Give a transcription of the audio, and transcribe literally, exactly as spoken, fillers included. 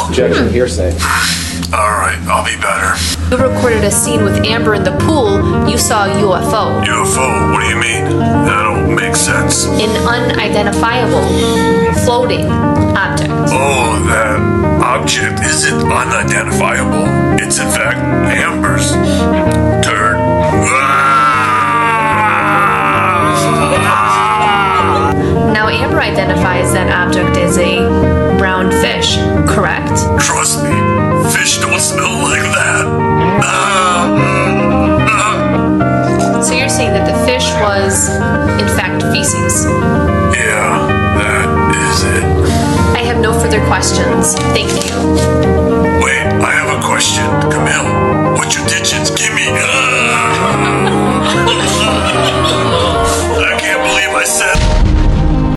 Objection, hearsay. Alright, I'll be better. You recorded a scene with Amber in the pool. You saw a U F O. U F O? What do you mean? That don't make sense. An unidentifiable floating object. Oh, that object isn't unidentifiable. It's in fact Amber's turd. Now Amber identifies that object as a brown fish, correct? Trust me, fish don't smell like that. So you're saying that the fish was, in fact, feces? Yeah, that is it. I have no further questions. Thank you. Wait, I have a question, Camille.